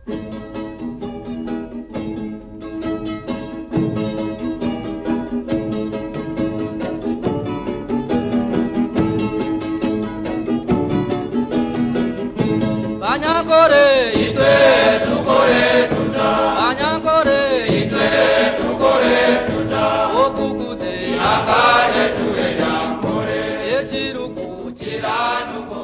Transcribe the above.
Anyakore itwe tukore tuta Anyakore itwe tukore tuta Okukuze akare tuwe nyakore Echiruku chiranuko